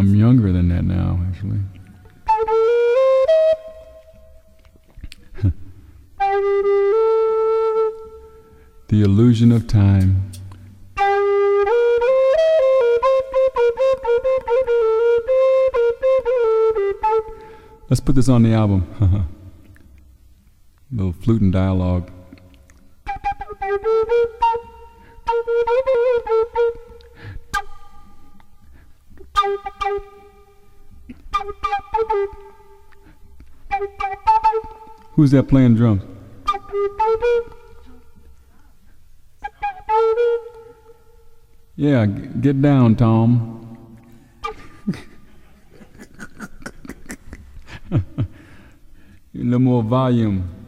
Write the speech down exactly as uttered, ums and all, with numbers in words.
I'm younger than that now, actually. The illusion of time. Let's put this on the album. Little flute and dialogue. Who's that playing drums? Yeah, g- get down, Tom. A little more volume.